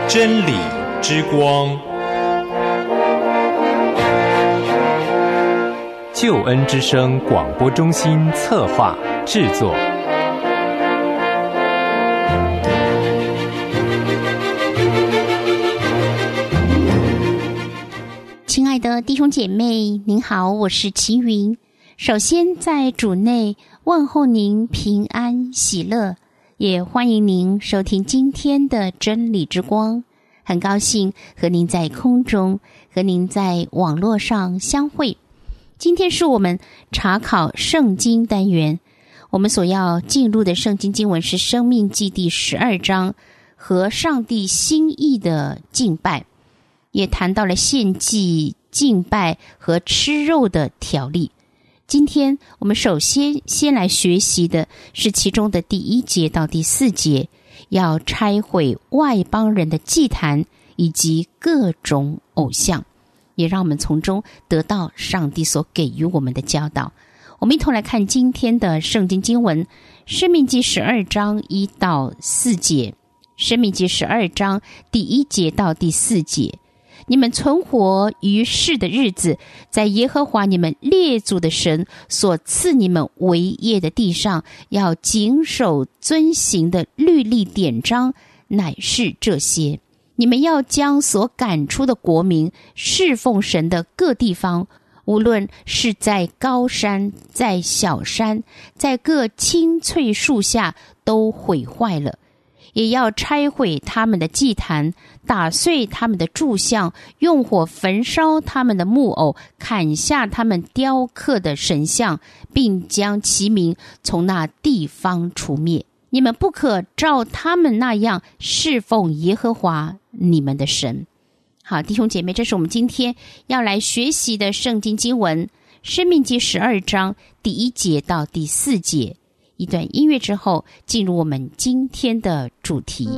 真理之光，救恩之声广播中心策划制作。 亲爱的弟兄姐妹，您好，我是齐云。首先在主内问候您平安喜乐，也欢迎您收听今天的真理之光。很高兴和您在空中，和您在网络上相会。今天是我们查考圣经单元，我们所要进入的圣经经文是申命记第12章和上帝心意的敬拜，也谈到了献祭、敬拜和吃肉的条例。今天我们首先来学习的是其中的第1节到第4节，要拆毁外邦人的祭坛以及各种偶像，也让我们从中得到上帝所给予我们的教导。我们一同来看今天的圣经经文，申命记12章1到4节。申命记12章第1节到第4节，你们存活于世的日子，在耶和华你们列祖的神所赐你们为业的地上，要谨守遵行的律例典章，乃是这些：你们要将所赶出的国民侍奉神的各地方，无论是在高山，在小山，在各青翠树下，都毁坏了。也要拆毁他们的祭坛，打碎他们的柱像，用火焚烧他们的木偶，砍下他们雕刻的神像，并将其名从那地方除灭。你们不可照他们那样侍奉耶和华你们的神。好，弟兄姐妹，这是我们今天要来学习的圣经经文，申命记12章第1节到第4节。一段音乐之后，进入我们今天的主题。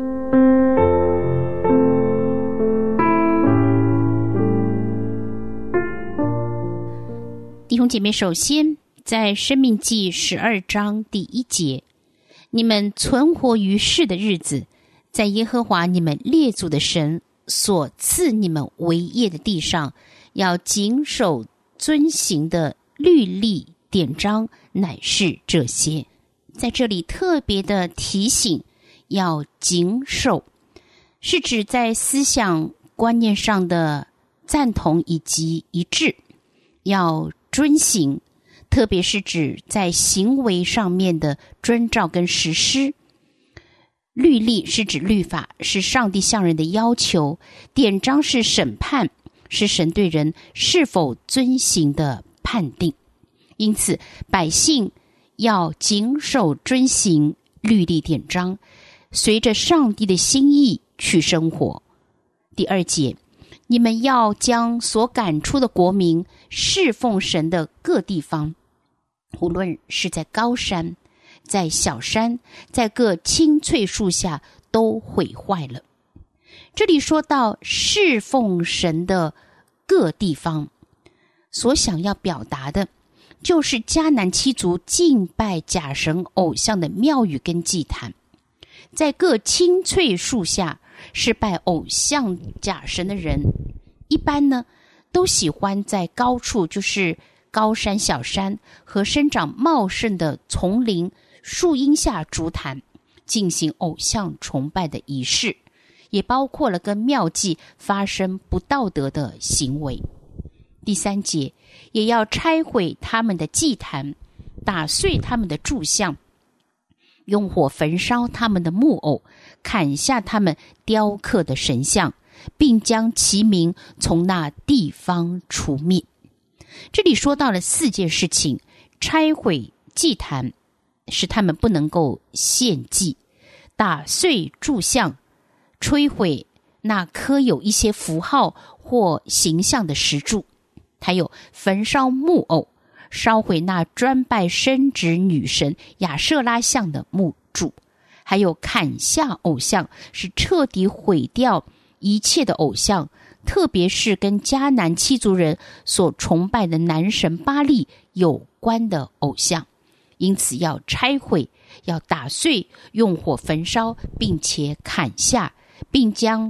弟兄姐妹，首先在申命记12章第1节，你们存活于世的日子，在耶和华你们列祖的神所赐你们为业的地上，要谨守遵行的律例典章，乃是这些。在这里特别的提醒，要谨守，是指在思想观念上的赞同以及一致，要遵行，特别是指在行为上面的遵照跟实施。律例是指律法，是上帝向人的要求；典章是审判，是神对人是否遵行的判定。因此百姓要谨守遵行律例典章，随着上帝的心意去生活。第2节，你们要将所赶出的国民侍奉神的各地方，无论是在高山，在小山，在各青翠树下，都毁坏了。这里说到侍奉神的各地方，所想要表达的就是迦南七族敬拜假神偶像的庙宇跟祭坛，在各青翠树下是拜偶像假神的人，一般呢都喜欢在高处，就是高山、小山和生长茂盛的丛林、树荫下筑坛，进行偶像崇拜的仪式，也包括了跟庙祭发生不道德的行为。第3节，也要拆毁他们的祭坛，打碎他们的柱像，用火焚烧他们的木偶，砍下他们雕刻的神像，并将其名从那地方除灭。这里说到了4件事情：拆毁祭坛，使他们不能够献祭；打碎柱像，摧毁那刻有一些符号或形象的石柱；还有焚烧木偶，烧毁那专拜生殖女神亚舍拉像的木柱；还有砍下偶像，是彻底毁掉一切的偶像，特别是跟迦南七族人所崇拜的男神巴力有关的偶像。因此要拆毁，要打碎，用火焚烧，并且砍下，并将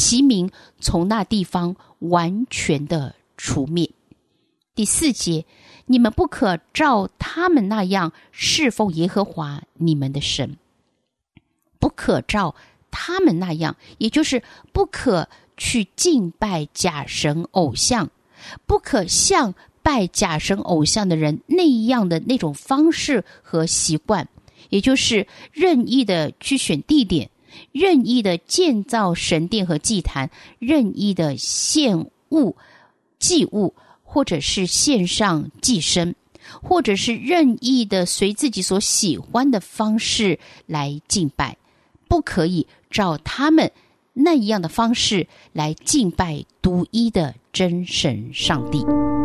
其名从那地方完全的除灭。第4节，你们不可照他们那样侍奉耶和华你们的神。不可照他们那样，也就是不可去敬拜假神偶像，不可像拜假神偶像的人那样的那种方式和习惯，也就是任意的去选地点，任意的建造神殿和祭坛，任意的献物祭物，或者是献上祭牲，或者是任意的随自己所喜欢的方式来敬拜。不可以照他们那样的方式来敬拜独一的真神上帝。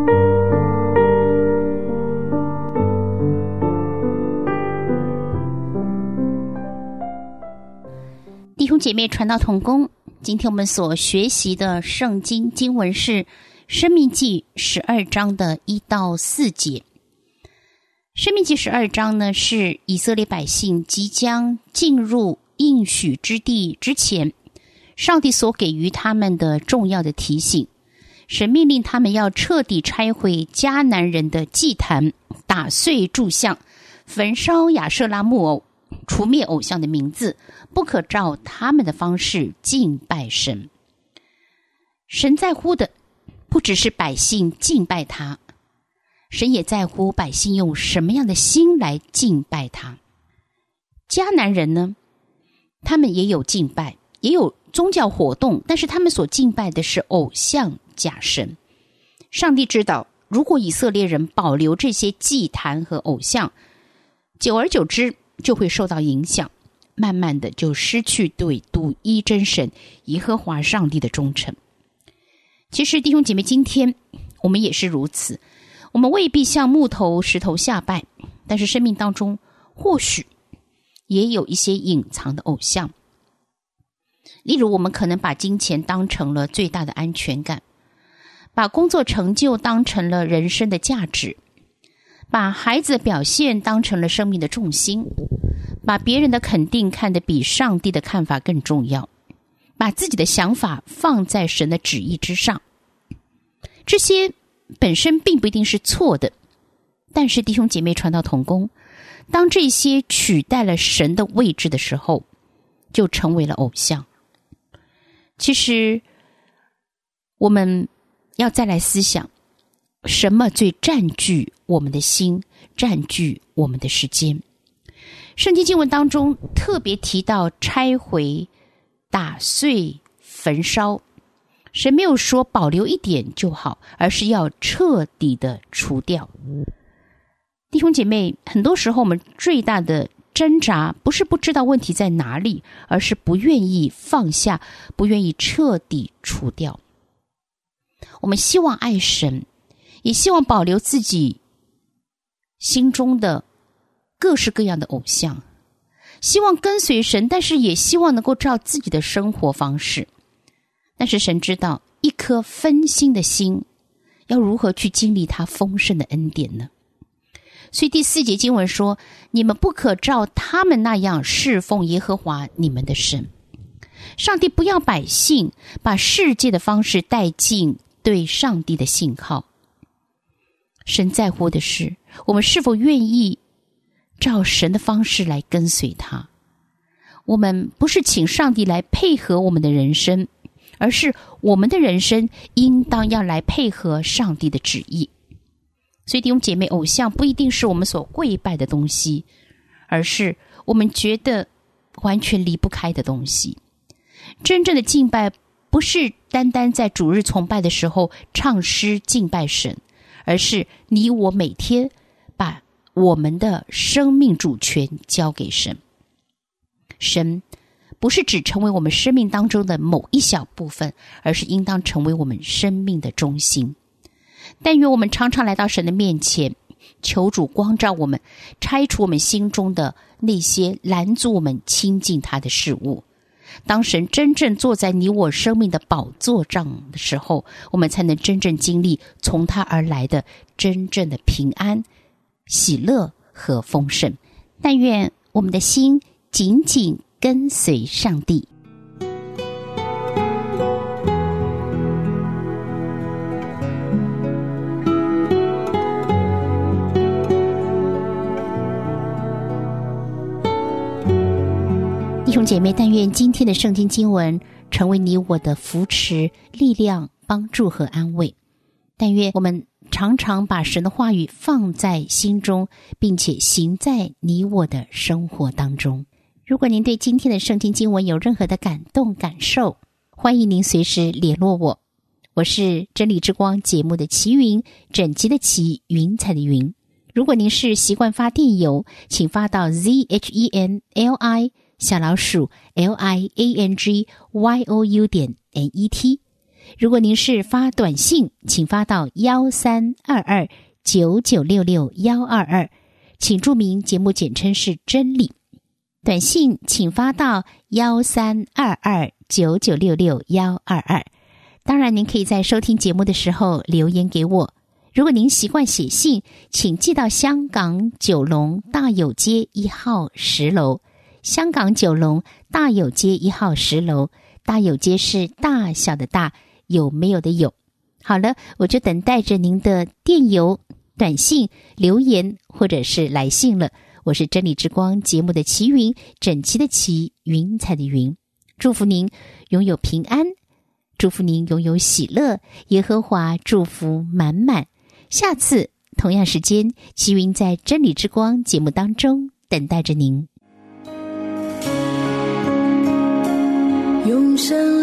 弟兄姐妹，传道同工，今天我们所学习的圣经经文是申命记12章的1到4节。申命记12章呢，是以色列百姓即将进入应许之地之前，上帝所给予他们的重要的提醒。神命令他们要彻底拆毁迦南人的祭坛，打碎柱像，焚烧亚舍拉木偶，除灭偶像的名字，不可照他们的方式敬拜神。神在乎的不只是百姓敬拜他，神也在乎百姓用什么样的心来敬拜他。迦南人呢，他们也有敬拜，也有宗教活动，但是他们所敬拜的是偶像假神。上帝知道，如果以色列人保留这些祭坛和偶像，久而久之就会受到影响，慢慢的就失去对独一真神耶和华上帝的忠诚。其实弟兄姐妹，今天我们也是如此，我们未必向木头石头下拜，但是生命当中或许也有一些隐藏的偶像。例如，我们可能把金钱当成了最大的安全感，把工作成就当成了人生的价值，把孩子的表现当成了生命的重心，把别人的肯定看得比上帝的看法更重要，把自己的想法放在神的旨意之上。这些本身并不一定是错的，但是弟兄姐妹，传道同工，当这些取代了神的位置的时候，就成为了偶像。其实我们要再来思想，什么最占据我们的心，占据我们的时间。圣经经文当中特别提到拆毁、打碎、焚烧，神没有说保留一点就好，而是要彻底的除掉。弟兄姐妹，很多时候我们最大的挣扎不是不知道问题在哪里，而是不愿意放下，不愿意彻底除掉。我们希望爱神，也希望保留自己心中的各式各样的偶像，希望跟随神，但是也希望能够照自己的生活方式。但是神知道，一颗分心的心要如何去经历他丰盛的恩典呢？所以第4节经文说，你们不可照他们那样侍奉耶和华你们的神。上帝不要百姓把世界的方式带进对上帝的信靠。神在乎的是我们是否愿意照神的方式来跟随他。我们不是请上帝来配合我们的人生，而是我们的人生应当要来配合上帝的旨意。所以弟兄姐妹，偶像不一定是我们所跪拜的东西，而是我们觉得完全离不开的东西。真正的敬拜不是单单在主日崇拜的时候唱诗敬拜神，而是你我每天把我们的生命主权交给神。神不是只成为我们生命当中的某一小部分，而是应当成为我们生命的中心。但愿我们常常来到神的面前，求主光照我们，拆除我们心中的那些拦阻我们亲近他的事物。当神真正坐在你我生命的宝座上的时候，我们才能真正经历从他而来的真正的平安、喜乐和丰盛。但愿我们的心紧紧跟随上帝。 兄姐妹，但愿今天的圣经经文成为你我的扶持、力量、帮助和安慰。但愿我们常常把神的话语放在心中，并且行在你我的生活当中。如果您对今天的圣经经文有任何的感动感受，欢迎您随时联络我。我是真理之光节目的齐云，整齐的齐，云彩的云。如果您是习惯发电邮，请发到 ZHENLI_LIANGYOU.net。如果您是发短信，请发到132299662122，请注明节目简称是真理。短信请发到132299662122。当然您可以在收听节目的时候留言给我。如果您习惯写信，请寄到香港九龙大有街1号10楼。香港九龙大有街1号10楼，大有街是大小的大，有没有的有。好了，我就等待着您的电邮、短信、留言或者是来信了。我是真理之光节目的齐云，整齐的齐，云彩的云。祝福您拥有平安，祝福您拥有喜乐，耶和华祝福满满。下次同样时间，齐云在真理之光节目当中等待着您。 用生